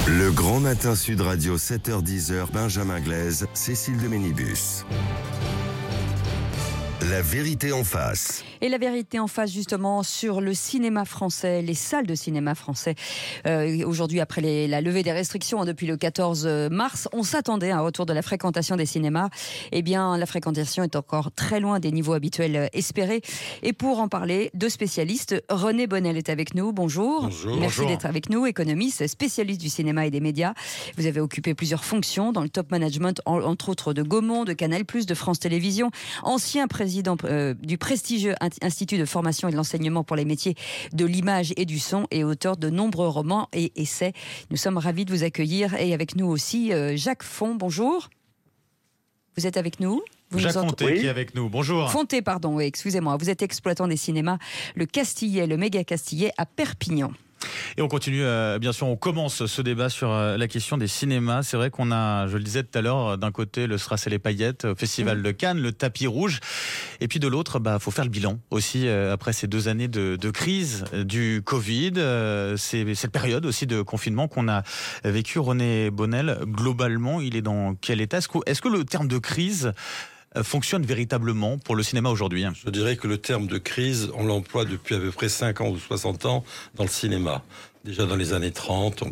Le Grand Matin Sud Radio, 7h-10h, Benjamin Glaise, Cécile de Ménibus. La vérité en face. Et la vérité en face, justement, sur le cinéma français, les salles de cinéma français. Aujourd'hui, après la levée des restrictions depuis le 14 mars, on s'attendait à un retour de la fréquentation des cinémas. Eh bien, la fréquentation est encore très loin des niveaux habituels espérés. Et pour en parler, deux spécialistes. René Bonnel est avec nous. Bonjour. Bonjour. Merci d'être avec nous. Économiste, spécialiste du cinéma et des médias. Vous avez occupé plusieurs fonctions dans le top management, entre autres de Gaumont, de Canal+, de France Télévisions. Ancien président du prestigieux Institut de formation et de l'enseignement pour les métiers de l'image et du son et auteur de nombreux romans et essais. Nous sommes ravis de vous accueillir et avec nous aussi Jacques Font. Bonjour. Vous êtes avec nous? Jacques Fonté qui est avec nous. Bonjour. Fonté, pardon, oui, excusez-moi. Vous êtes exploitant des cinémas, le Castillet, le méga Castillet à Perpignan. Et on continue, bien sûr, on commence ce débat sur la question des cinémas. C'est vrai qu'on a, je le disais tout à l'heure, d'un côté le Strass et les paillettes, au Festival de Cannes, le tapis rouge. Et puis de l'autre, faut faire le bilan aussi après ces 2 années de crise du Covid. C'est cette période aussi de confinement qu'on a vécu. René Bonnel, globalement, il est dans quel état? Est-ce que le terme de crise fonctionne véritablement pour le cinéma aujourd'hui? Je dirais que le terme de crise, on l'emploie depuis à peu près 50 ou 60 ans dans le cinéma. Déjà dans les années 30,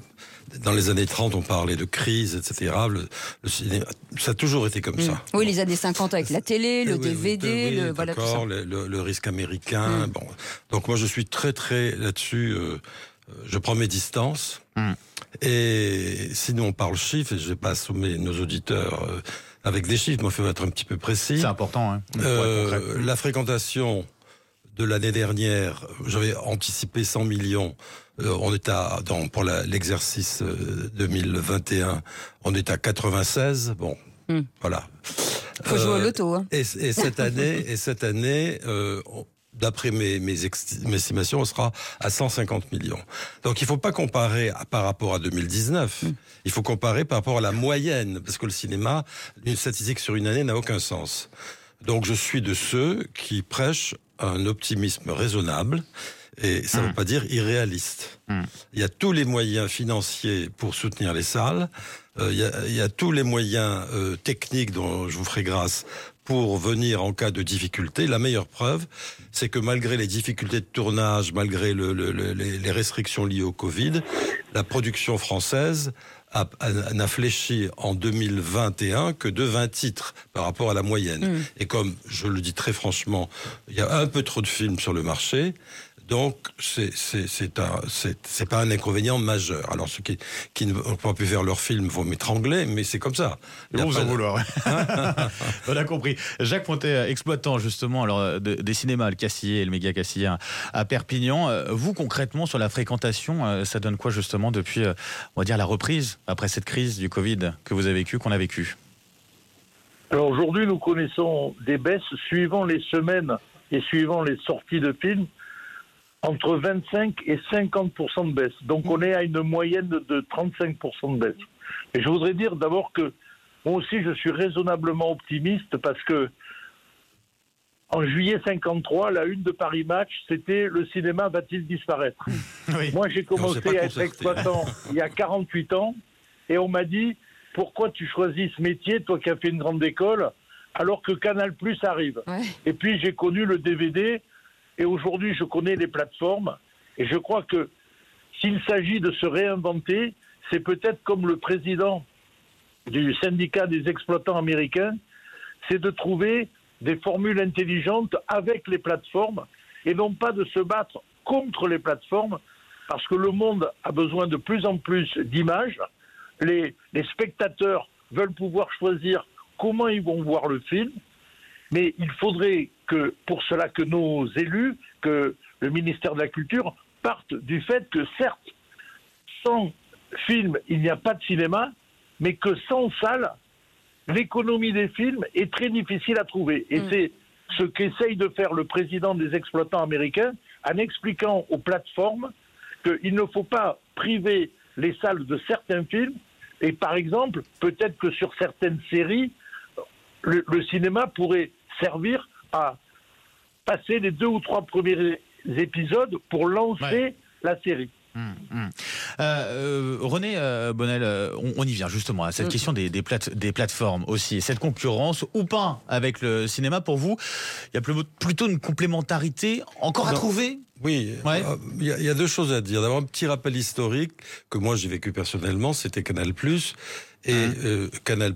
on parlait de crise, etc. Le cinéma, ça a toujours été comme ça. Oui, les années 50 avec la télé, le DVD, voilà tout ça. Le risque américain. Bon. Donc moi je suis très très là-dessus, je prends mes distances. Et sinon on parle chiffres, et je ne vais pas assommer nos auditeurs avec des chiffres, moi il faut être un petit peu précis. C'est important, hein. La fréquentation de l'année dernière, j'avais anticipé 100 millions. On est pour l'exercice 2021, on est à 96. Bon, voilà. Faut jouer au loto. Hein. Et cette année, d'après mes estimations, on sera à 150 millions. Donc il ne faut pas comparer par rapport à 2019. Il faut comparer par rapport à la moyenne, parce que le cinéma, une statistique sur une année n'a aucun sens. Donc je suis de ceux qui prêchent un optimisme raisonnable, et ça ne veut pas dire irréaliste. Il y a tous les moyens financiers pour soutenir les salles, il y a tous les moyens techniques dont je vous ferai grâce pour venir en cas de difficulté. La meilleure preuve, c'est que malgré les difficultés de tournage, malgré les restrictions liées au Covid, la production française n'a fléchi en 2021 que de 20 titres par rapport à la moyenne. Et comme je le dis très franchement, il y a un peu trop de films sur le marché. Donc, c'est pas un inconvénient majeur. Alors, ceux qui n'ont pas pu faire leur film vont m'étrangler, mais c'est comme ça. Ils vont vous en vouloir. On a compris. Jacques Fonté, exploitant justement des cinémas, le Castillet et le méga Castillet à Perpignan. Vous, concrètement, sur la fréquentation, ça donne quoi justement depuis, on va dire, la reprise après cette crise du Covid que vous avez vécue, qu'on a vécue? Alors aujourd'hui, nous connaissons des baisses suivant les semaines et suivant les sorties de films, entre 25 et 50% de baisse. Donc on est à une moyenne de 35% de baisse. Et je voudrais dire d'abord que moi aussi je suis raisonnablement optimiste parce que en juillet 53, la une de Paris Match, c'était « Le cinéma va-t-il disparaître ?» Oui. Moi j'ai commencé à être exploitant il y a 48 ans et on m'a dit « Pourquoi tu choisis ce métier, toi qui as fait une grande école, alors que Canal+ arrive ?» Et puis j'ai connu le DVD. Et aujourd'hui, je connais les plateformes et je crois que s'il s'agit de se réinventer, c'est peut-être comme le président du syndicat des exploitants américains, c'est de trouver des formules intelligentes avec les plateformes et non pas de se battre contre les plateformes parce que le monde a besoin de plus en plus d'images. Les spectateurs veulent pouvoir choisir comment ils vont voir le film. Mais il faudrait que, pour cela, que nos élus, que le ministère de la Culture partent du fait que, certes, sans film, il n'y a pas de cinéma, mais que sans salle, l'économie des films est très difficile à trouver. Et c'est ce qu'essaye de faire le président des exploitants américains en expliquant aux plateformes qu'il ne faut pas priver les salles de certains films. Et par exemple, peut-être que sur certaines séries, le cinéma pourrait servir à passer les 2 ou 3 premiers épisodes pour lancer la série. René Bonnel, on y vient justement à cette question des plateformes aussi, cette concurrence ou pas avec le cinéma. Pour vous, il y a plutôt une complémentarité encore à trouver? Oui, il y a deux choses à dire. D'abord, un petit rappel historique que moi j'ai vécu personnellement, c'était Canal+. Et Canal+,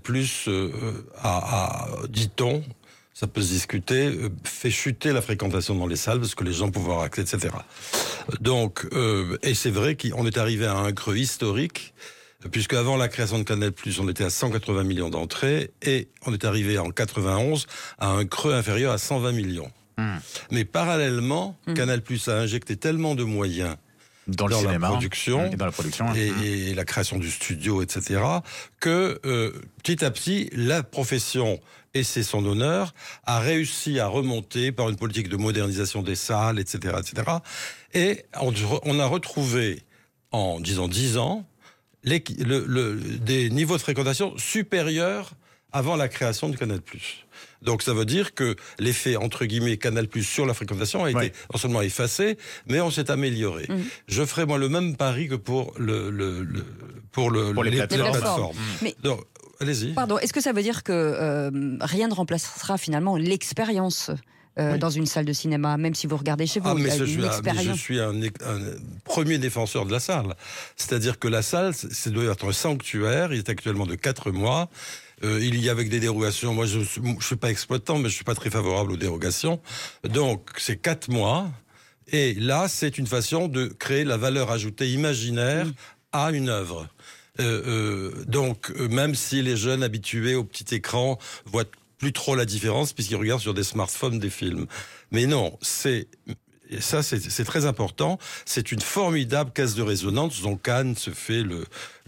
dit-on, ça peut se discuter, fait chuter la fréquentation dans les salles parce que les gens pouvaient avoir accès, etc. Donc, et c'est vrai qu'on est arrivé à un creux historique, puisque avant la création de Canal+, on était à 180 millions d'entrées, et on est arrivé en 91 à un creux inférieur à 120 millions. Mais parallèlement, Canal+ a injecté tellement de moyens dans le cinéma, la production et la création du studio, etc., que petit à petit, la profession, et c'est son honneur, a réussi à remonter par une politique de modernisation des salles, etc., etc. Et on a retrouvé, en 10 ans, des niveaux de fréquentation supérieurs avant la création du Canal+. Donc ça veut dire que l'effet, entre guillemets, Canal+ sur la fréquentation a été non seulement effacé, mais on s'est amélioré. Je ferai moi le même pari que pour les plateformes. Mais donc, allez-y. Pardon, est-ce que ça veut dire que rien ne remplacera finalement l'expérience dans une salle de cinéma, même si vous regardez chez vous? Je suis un premier défenseur de la salle. C'est-à-dire que la salle, c'est doit être un sanctuaire. Il est actuellement de 4 mois. Il y a avec des dérogations. Moi, je suis pas exploitant, mais je suis pas très favorable aux dérogations. Donc, c'est 4 mois. Et là, c'est une façon de créer la valeur ajoutée imaginaire à une œuvre. Donc, même si les jeunes habitués au petit écran voient plus trop la différence, puisqu'ils regardent sur des smartphones des films. Mais non, c'est très important. C'est une formidable caisse de résonance dont Cannes se fait le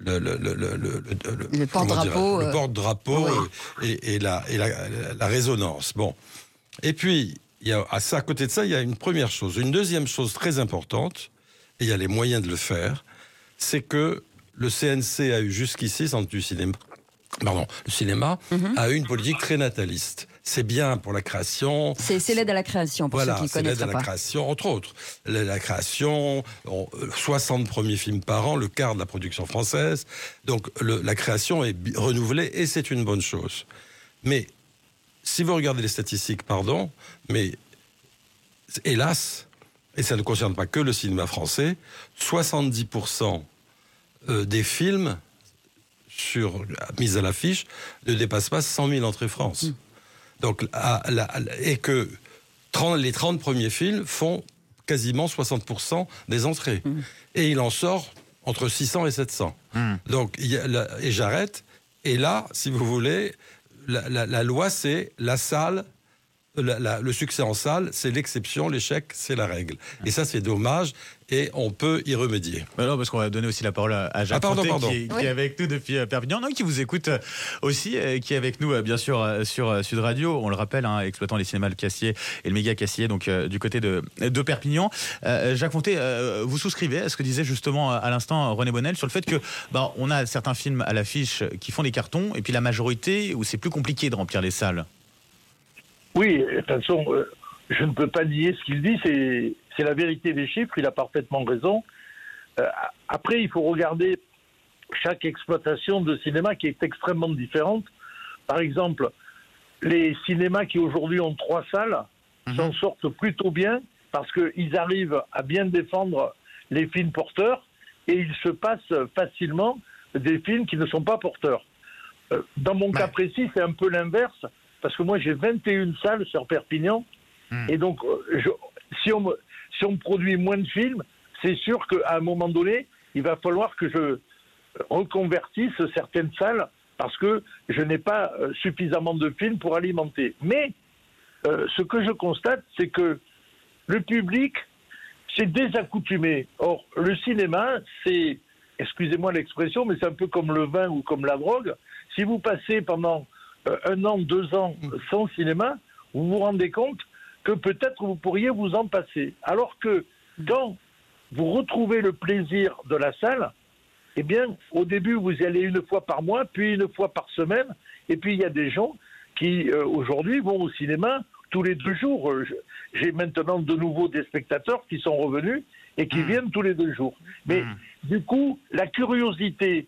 porte-drapeau et la résonance. Bon. Et puis, à côté de ça, il y a une première chose. Une deuxième chose très importante, et il y a les moyens de le faire, c'est que le CNC a eu jusqu'ici, Centre du cinéma, le cinéma a eu une politique très nataliste. C'est bien pour la création. C'est l'aide à la création, pour ceux qui ne connaissent pas. C'est l'aide à la création, entre autres. La création, 60 premiers films par an, le quart de la production française. Donc la création est renouvelée et c'est une bonne chose. Mais si vous regardez les statistiques, mais hélas, et ça ne concerne pas que le cinéma français, 70% des films mise à l'affiche ne dépasse pas 100 000 entrées France. Donc, et que les 30 premiers films font quasiment 60% des entrées. Et il en sort entre 600 et 700. Donc, et j'arrête. Et là, si vous voulez, la loi, c'est la salle. Le succès en salle, c'est l'exception, l'échec, c'est la règle. Et ça, c'est dommage, et on peut y remédier. Non, parce qu'on va donner aussi la parole à Jacques Fonté, qui est avec nous depuis Perpignan, qui vous écoute aussi, qui est avec nous, bien sûr, sur Sud Radio. On le rappelle, exploitant les cinémas Le Cassier et le Méga Cassier, donc du côté de Perpignan. Jacques Fonté, vous souscrivez à ce que disait justement à l'instant René Bonnel sur le fait que on a certains films à l'affiche qui font des cartons, et puis la majorité où c'est plus compliqué de remplir les salles? Oui, de toute façon, je ne peux pas nier ce qu'il dit, c'est la vérité des chiffres, il a parfaitement raison. Après, il faut regarder chaque exploitation de cinéma qui est extrêmement différente. Par exemple, les cinémas qui aujourd'hui ont 3 salles s'en sortent plutôt bien parce qu'ils arrivent à bien défendre les films porteurs et ils se passent facilement des films qui ne sont pas porteurs. Dans mon cas précis, c'est un peu l'inverse. Parce que moi, j'ai 21 salles sur Perpignan. Et donc, si on produit moins de films, c'est sûr qu'à un moment donné, il va falloir que je reconvertisse certaines salles parce que je n'ai pas suffisamment de films pour alimenter. Mais ce que je constate, c'est que le public s'est désaccoutumé. Or, le cinéma, c'est, excusez-moi l'expression, mais c'est un peu comme le vin ou comme la drogue. Si vous passez pendant 1 an, 2 ans sans cinéma, vous vous rendez compte que peut-être vous pourriez vous en passer. Alors que quand vous retrouvez le plaisir de la salle, eh bien, au début, vous y allez 1 fois par mois, puis 1 fois par semaine, et puis il y a des gens qui, aujourd'hui, vont au cinéma tous les 2 jours. J'ai maintenant de nouveau des spectateurs qui sont revenus et qui viennent tous les 2 jours. Mais du coup, la curiosité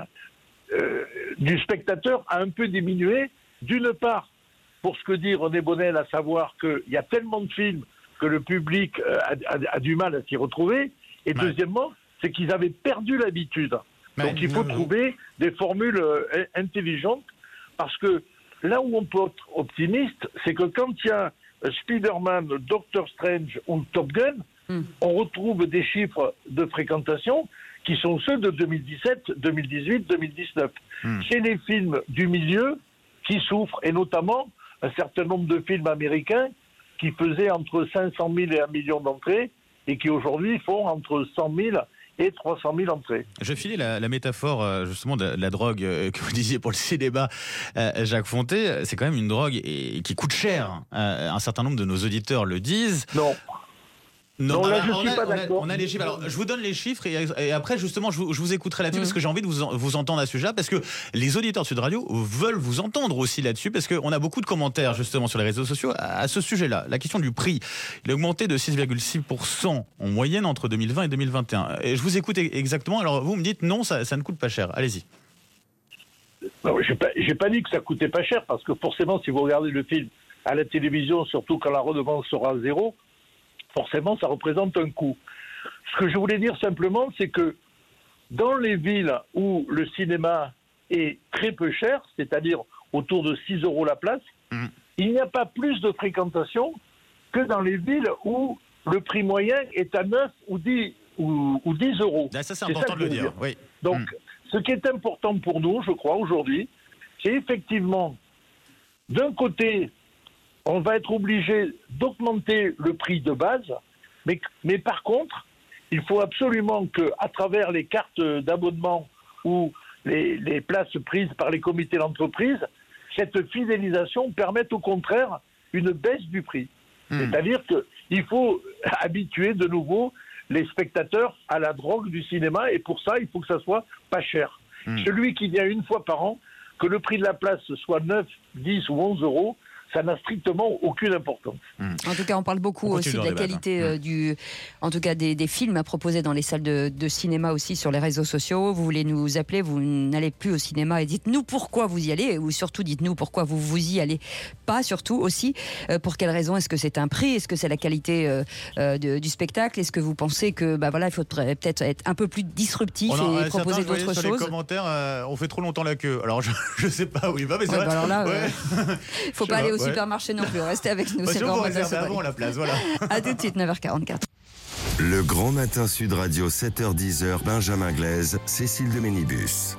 du spectateur a un peu diminué, d'une part, pour ce que dit René Bonnel, à savoir qu'il y a tellement de films que le public a du mal à s'y retrouver, et deuxièmement, c'est qu'ils avaient perdu l'habitude. Donc il faut trouver des formules intelligentes, parce que là où on peut être optimiste, c'est que quand il y a Spider-Man, Doctor Strange ou Top Gun, on retrouve des chiffres de fréquentation qui sont ceux de 2017, 2018, 2019. C'est les films du milieu qui souffrent, et notamment un certain nombre de films américains qui faisaient entre 500 000 et 1 million d'entrées, et qui aujourd'hui font entre 100 000 et 300 000 entrées. Je filais la métaphore justement de la drogue que vous disiez pour le cinéma, Jacques Fonté. C'est quand même une drogue qui coûte cher. Un certain nombre de nos auditeurs le disent. Non, là, je suis pas d'accord. On a les chiffres. Alors, je vous donne les chiffres et après, justement, je vous écouterai là-dessus parce que j'ai envie de vous entendre à ce sujet-là, parce que les auditeurs de Sud Radio veulent vous entendre aussi là-dessus, parce qu'on a beaucoup de commentaires justement sur les réseaux sociaux à ce sujet-là. La question du prix, il a augmenté de 6,6% en moyenne entre 2020 et 2021. Et je vous écoute exactement. Alors, vous me dites non, ça ne coûte pas cher. Allez-y. Non, j'ai pas dit que ça coûtait pas cher, parce que forcément, si vous regardez le film à la télévision, surtout quand la redevance sera à 0, forcément, ça représente un coût. Ce que je voulais dire simplement, c'est que dans les villes où le cinéma est très peu cher, c'est-à-dire autour de 6 € la place, il n'y a pas plus de fréquentation que dans les villes où le prix moyen est à 9 ou 10 euros. Ça, c'est important de le dire. Oui. Donc, ce qui est important pour nous, je crois, aujourd'hui, c'est effectivement, d'un côté, on va être obligé d'augmenter le prix de base, mais par contre, il faut absolument qu'à travers les cartes d'abonnement ou les places prises par les comités d'entreprise, cette fidélisation permette au contraire une baisse du prix. C'est-à-dire qu'il faut habituer de nouveau les spectateurs à la drogue du cinéma, et pour ça, il faut que ça soit pas cher. Celui qui vient une fois par an, que le prix de la place soit 9, 10 ou 11 €, ça n'a strictement aucune importance. En tout cas, on parle beaucoup aussi de la qualité en tout cas des films à proposer dans les salles de cinéma aussi sur les réseaux sociaux. Vous voulez nous appeler, vous n'allez plus au cinéma, et dites-nous pourquoi vous y allez, ou surtout dites-nous pourquoi vous y allez pas, surtout aussi pour quelles raisons. Est-ce que c'est un prix, est-ce que c'est la qualité du spectacle, est-ce que vous pensez que il faut peut-être être un peu plus disruptif et proposer d'autres choses. Sur les commentaires, on fait trop longtemps la queue. Alors je sais pas où il va, mais c'est vrai. Alors là, faut pas aller au supermarché non plus. Restez avec nous. C'est bon, réserver avant la place. Voilà. À tout de suite, 9h44. Le Grand Matin Sud Radio, 7h-10h, Benjamin Glaise, Cécile de Ménibus.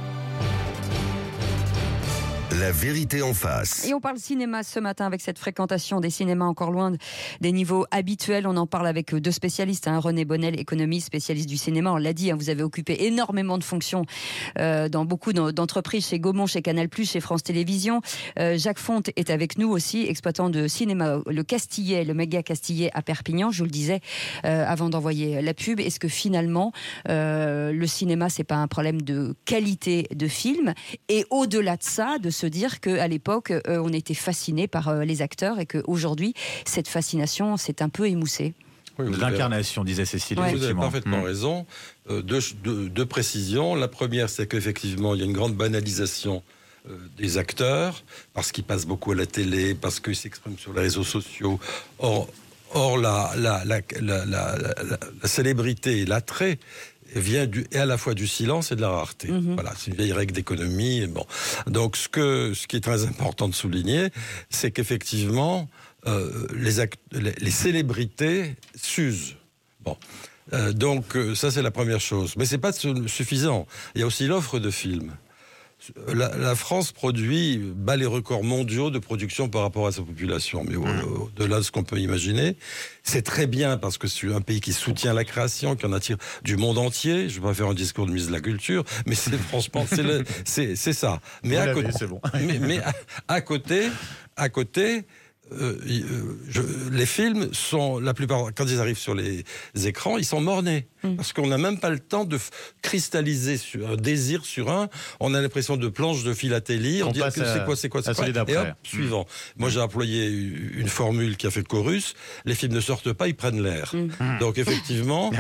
La vérité en face. Et on parle cinéma ce matin avec cette fréquentation des cinémas encore loin des niveaux habituels. On en parle avec 2 spécialistes. René Bonnel, économiste, spécialiste du cinéma. On l'a dit, vous avez occupé énormément de fonctions dans beaucoup d'entreprises, chez Gaumont, chez Canal+, chez France Télévisions. Jacques Fonte est avec nous aussi, exploitant de cinéma, le Castillet, le méga Castillet à Perpignan. Je vous le disais avant d'envoyer la pub. Est-ce que finalement, le cinéma, c'est pas un problème de qualité de film, et au-delà de ça, de se dire qu'à l'époque, on était fasciné par les acteurs, et qu'aujourd'hui, cette fascination s'est un peu émoussée. Oui, l'incarnation, disait Cécile. Vous avez parfaitement raison. Deux précisions. La première, c'est qu'effectivement, il y a une grande banalisation des acteurs, parce qu'ils passent beaucoup à la télé, parce qu'ils s'expriment sur les réseaux sociaux. Or la célébrité et l'attrait vient à la fois du silence et de la rareté. Voilà, c'est une vieille règle d'économie. Bon. Donc, ce qui est très important de souligner, c'est qu'effectivement, les célébrités s'usent. Bon. Donc, ça, c'est la première chose. Mais c'est pas suffisant. Il y a aussi l'offre de films. La France bat les records mondiaux de production par rapport à sa population, mais au-delà de ce qu'on peut imaginer. C'est très bien, parce que c'est un pays qui soutient la création, qui en attire du monde entier. Je ne vais pas faire un discours de ministre de la Culture, mais franchement, c'est ça. Mais à côté, les films sont, la plupart, quand ils arrivent sur les écrans, ils sont mornés. Parce qu'on n'a même pas le temps de cristalliser sur un désir sur un. On a l'impression de planches de philatélie. On dit que c'est quoi. Et hop, suivant. Moi, j'ai employé une formule qui a fait chorus. Les films ne sortent pas, ils prennent l'air. Donc, effectivement,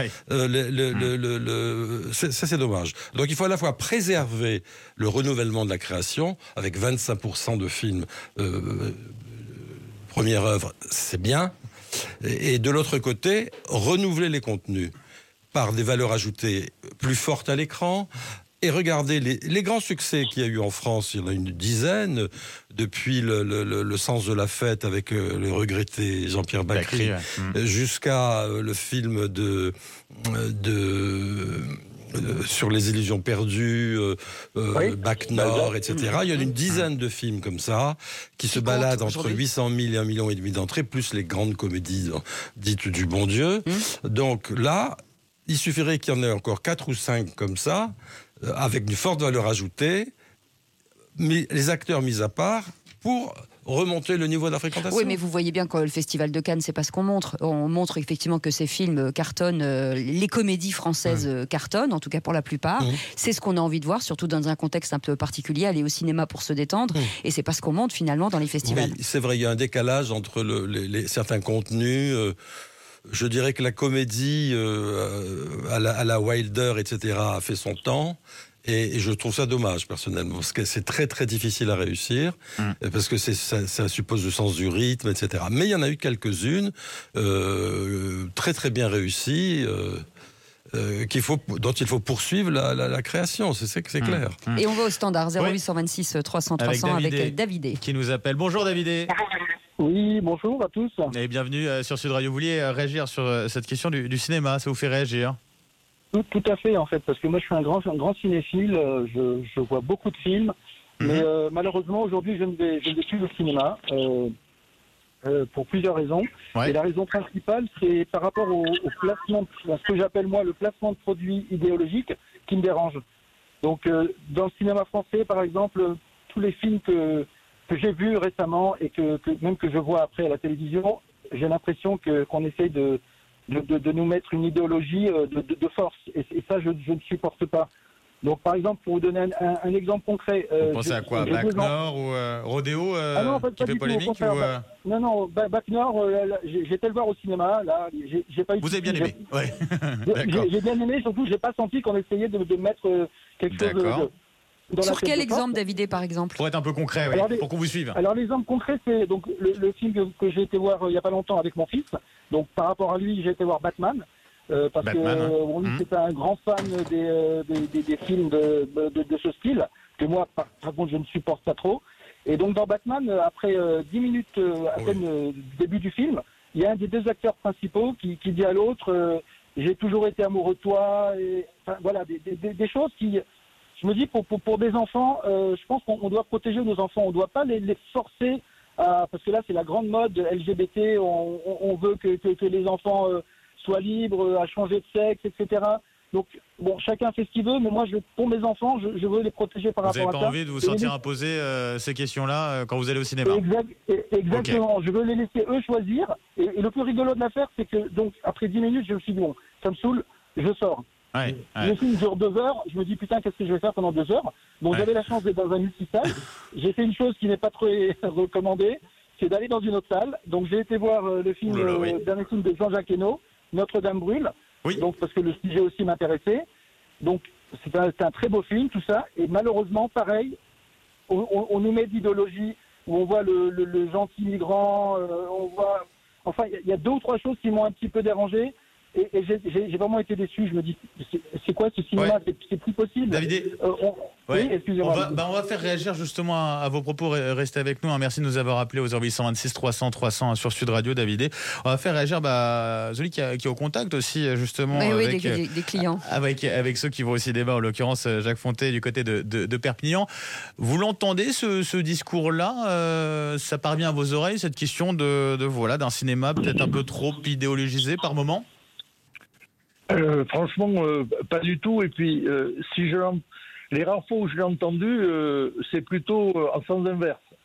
ça, c'est dommage. Donc, il faut à la fois préserver le renouvellement de la création, avec 25% de films première œuvre, c'est bien. Et de l'autre côté, renouveler les contenus par des valeurs ajoutées plus fortes à l'écran. Et regardez les grands succès qu'il y a eu en France, il y en a une dizaine, depuis le sens de la fête avec le regretté Jean-Pierre Bacri, jusqu'à le film sur les illusions perdues, Bac Nord, etc. Il y a une dizaine de films comme ça qui se baladent entre 800 000 et 1,5 million d'entrées, plus les grandes comédies dites du bon Dieu. Donc là, il suffirait qu'il y en ait encore 4 ou 5 comme ça, avec une forte valeur ajoutée, mais les acteurs mis à part, pour remonter le niveau de la fréquentation. Oui, mais vous voyez bien que le Festival de Cannes, c'est pas ce qu'on montre. On montre effectivement que ces films cartonnent, les comédies françaises cartonnent, en tout cas pour la plupart. C'est ce qu'on a envie de voir, surtout dans un contexte un peu particulier, aller au cinéma pour se détendre, et c'est pas ce qu'on montre finalement dans les festivals. Oui, c'est vrai, il y a un décalage entre certains contenus. Je dirais que la comédie à la Wilder, etc., a fait son temps. Et je trouve ça dommage, personnellement, parce que c'est très, très difficile à réussir, parce que ça suppose le sens du rythme, etc. Mais il y en a eu quelques-unes très, très bien réussies, dont il faut poursuivre la création, c'est clair. Et on va au standard, 0826 300 300 avec Davidé. Qui nous appelle. Bonjour Davidé. Oui, bonjour à tous. Et bienvenue sur Sud Radio. Vous vouliez réagir sur cette question du cinéma, ça vous fait réagir ? Tout à fait, en fait, parce que moi je suis un grand cinéphile, je vois beaucoup de films, mais malheureusement aujourd'hui je ne vais plus au cinéma pour plusieurs raisons. Et la raison principale, c'est par rapport au placement, à ce que j'appelle moi le placement de produits idéologiques qui me dérange. Donc dans le cinéma français, par exemple, tous les films que j'ai vus récemment et que même que je vois après à la télévision, j'ai l'impression qu'on essaye de nous mettre une idéologie de force. Et ça, je ne supporte pas. Donc, par exemple, pour vous donner un exemple concret... Vous pensez à quoi, Bac Nord ou Rodéo qui fait polémique Non, Bac Nord, j'ai été le voir au cinéma. Là, j'ai pas eu. Vous avez bien aimé? Ouais. J'ai bien aimé, surtout, j'ai pas senti qu'on essayait de mettre quelque chose... Sur quel exemple, Davidé, par exemple? Pour être un peu concret, pour qu'on vous suive. Alors, l'exemple concret, c'est donc le film que j'ai été voir il n'y a pas longtemps avec mon fils. Donc, par rapport à lui, j'ai été voir Batman. Parce que lui, c'est un grand fan des films de ce style, que moi, par contre, je ne supporte pas trop. Et donc, dans Batman, après 10 minutes à peine du début du film, il y a un des deux acteurs principaux qui dit à l'autre j'ai toujours été amoureux de toi. Et, enfin, voilà, des choses qui... Je me dis, pour des enfants, je pense qu'on doit protéger nos enfants. On ne doit pas les forcer, parce que là, c'est la grande mode LGBT. On veut que les enfants soient libres, à changer de sexe, etc. Donc, bon, chacun fait ce qu'il veut, mais moi, pour mes enfants, je veux les protéger par rapport à ça. Vous n'avez pas envie de vous sentir imposer ces questions-là quand vous allez au cinéma? Exactement. Okay. Je veux les laisser eux choisir. Et le plus rigolo de l'affaire, c'est que, donc, après 10 minutes, je me suis dit, bon, ça me saoule, je sors. Le film dure 2 heures, je me dis putain, qu'est-ce que je vais faire pendant 2 heures? Donc j'avais la chance d'être dans un multisalle. J'ai fait une chose qui n'est pas très recommandée, c'est d'aller dans une autre salle. Donc j'ai été voir le film, dernier film de Jean-Jacques Heno, Notre-Dame brûle. Donc parce que le sujet aussi m'intéressait. Donc c'est un très beau film, tout ça. Et malheureusement, pareil, on nous met d'idéologie où on voit le gentil migrant, on voit... Enfin, il y a 2 ou 3 choses qui m'ont un petit peu dérangé. Et j'ai vraiment été déçu. Je me dis, c'est quoi ce cinéma? C'est plus possible. Davidé, oui, excusez-moi. On va faire réagir justement à vos propos. Restez avec nous. Merci de nous avoir appelé aux 0826 300 300 sur Sud Radio, Davidé. On va faire réagir celui qui est au contact aussi, justement, avec des clients. Avec ceux qui vont au cinéma, en l'occurrence Jacques Fonté du côté de Perpignan. Vous l'entendez, ce discours-là? Ça parvient à vos oreilles, cette question d'un cinéma peut-être un peu trop idéologisé par moment? Franchement, pas du tout. Et puis, les rares fois où je l'ai entendu, c'est plutôt en sens inverse.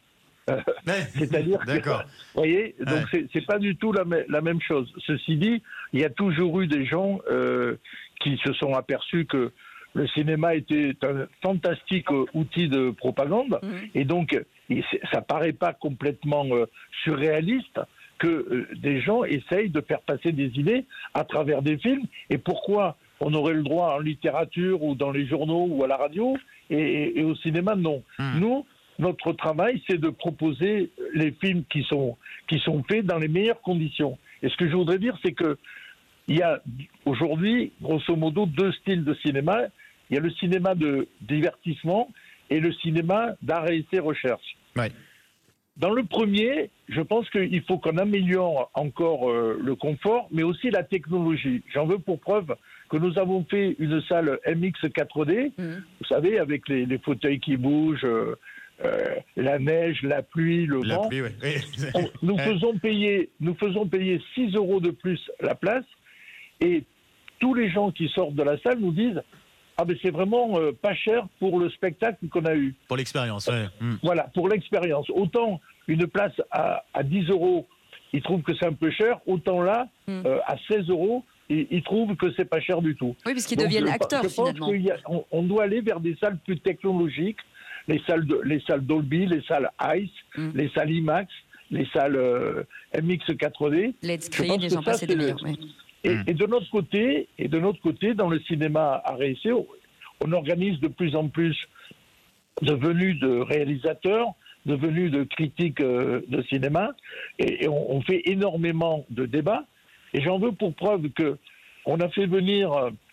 C'est-à-dire que, vous voyez, donc c'est pas du tout la même chose. Ceci dit, il y a toujours eu des gens qui se sont aperçus que le cinéma était un fantastique outil de propagande, et donc ça paraît pas complètement surréaliste que des gens essayent de faire passer des idées à travers des films. Et pourquoi on aurait le droit en littérature ou dans les journaux ou à la radio et au cinéma, non. Nous, notre travail, c'est de proposer les films qui sont faits dans les meilleures conditions. Et ce que je voudrais dire, c'est que il y a aujourd'hui, grosso modo, 2 styles de cinéma. Il y a le cinéma de divertissement et le cinéma d'art et essai recherche. Ouais. Dans le premier, je pense qu'il faut qu'on améliore encore le confort, mais aussi la technologie. J'en veux pour preuve que nous avons fait une salle MX 4D, vous savez, avec les fauteuils qui bougent, la neige, la pluie, le vent. Pluie, oui. Nous faisons payer 6 € de plus la place, et tous les gens qui sortent de la salle nous disent « Ah ben c'est vraiment pas cher pour le spectacle qu'on a eu. » Pour l'expérience, Voilà, pour l'expérience. Autant une place à 10 €, ils trouvent que c'est un peu cher, autant là, à 16 €, ils trouvent que c'est pas cher du tout. Oui, parce qu'ils deviennent acteurs, finalement. Je pense qu'on doit aller vers des salles plus technologiques, les salles Dolby, les salles Ice, les salles IMAX, les salles MX 4D. Let's Screen, les gens passent des meilleurs. Et de notre côté, dans le cinéma à réessai, on organise de plus en plus de venues de réalisateurs, de venues de critiques de cinéma, et on fait énormément de débats. Et j'en veux pour preuve que on a fait venir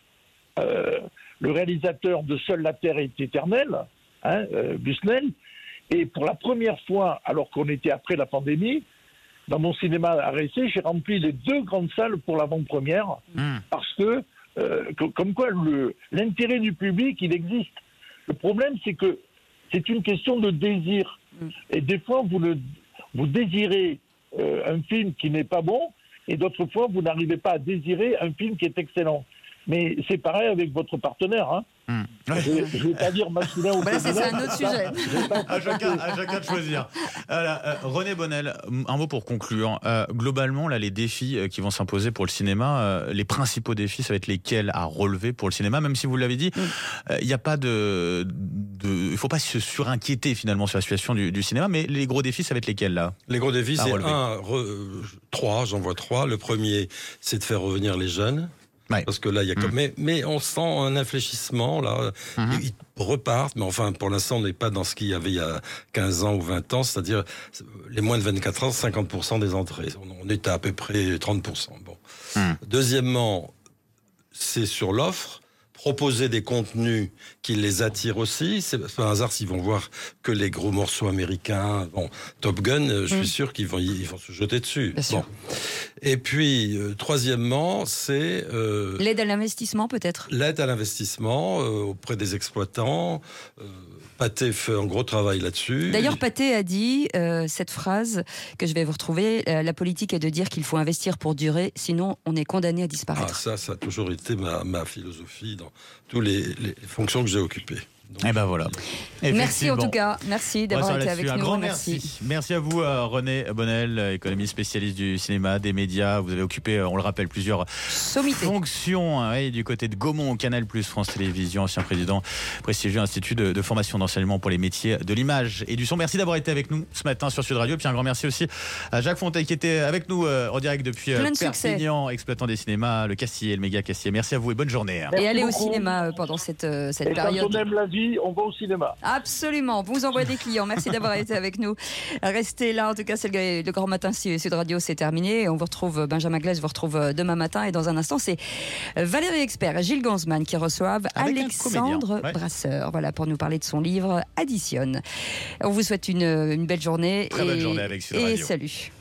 le réalisateur de Seule la Terre est éternelle, Busnel, et pour la première fois, alors qu'on était après la pandémie, dans mon cinéma à réessai, j'ai rempli les 2 grandes salles pour l'avant-première, parce que, comme quoi, l'intérêt du public, il existe. Le problème, c'est que c'est une question de désir. Et des fois, vous désirez un film qui n'est pas bon, et d'autres fois, vous n'arrivez pas à désirer un film qui est excellent. Mais c'est pareil avec votre partenaire. Je ne vais pas dire masculin ou féminin. C'est un autre sujet. À chacun de choisir. René Bonnel, un mot pour conclure. Globalement, là, les défis qui vont s'imposer pour le cinéma, les principaux défis, ça va être lesquels à relever pour le cinéma, même si vous l'avez dit, il n'y a pas il faut pas se surinquiéter finalement sur la situation du cinéma, mais les gros défis, ça va être lesquels là? Les gros défis, c'est 3, j'en vois 3. Le premier, c'est de faire revenir les jeunes. Ouais. Parce que là, il y a mais on sent un infléchissement, là. Ils repartent, mais enfin, pour l'instant, on n'est pas dans ce qu'il y avait il y a 15 ans ou 20 ans, c'est-à-dire les moins de 24 ans, 50% des entrées. On est à peu près 30%. Bon. Deuxièmement, c'est sur l'offre. Proposer des contenus qui les attirent aussi. C'est pas un hasard s'ils vont voir que les gros morceaux américains. Bon, Top Gun, je suis sûr qu'ils vont se jeter dessus. Bon. Et puis, troisièmement, c'est... l'aide à l'investissement, peut-être. L'aide à l'investissement auprès des exploitants. Pathé fait un gros travail là-dessus. D'ailleurs, Pathé a dit cette phrase que je vais vous retrouver. La politique est de dire qu'il faut investir pour durer, sinon on est condamné à disparaître. Ça a toujours été ma philosophie dans toutes les fonctions que j'ai occupées. Donc, et ben voilà. Merci en tout cas, merci d'avoir été avec nous. Un grand merci. Merci à vous René Bonnel, économiste spécialiste du cinéma, des médias. Vous avez occupé, on le rappelle, plusieurs fonctions du côté de Gaumont, Canal+, France Télévisions, ancien président prestigieux institut de formation d'enseignement pour les métiers de l'image et du son. Merci d'avoir été avec nous ce matin sur Sud Radio. Puis un grand merci aussi à Jacques Fontaine qui était avec nous en direct depuis Perpignan, exploitant des cinémas, le Castillet, le méga Castillet. Merci à vous et bonne journée. Et allez au cinéma pendant cette période. Quand on aime la vie, on va au cinéma. Absolument, vous envoyez des clients. Merci d'avoir été avec nous. Restez là, en tout cas, c'est le Grand Matin Sud Radio, c'est terminé. On vous retrouve, Benjamin Glaise vous retrouve demain matin. Et dans un instant, c'est Valérie Expert et Gilles Gansman qui reçoivent Alexandre Brasseur, voilà, pour nous parler de son livre Additionne. On vous souhaite une belle journée. Très belle journée avec Sud Radio. Et salut.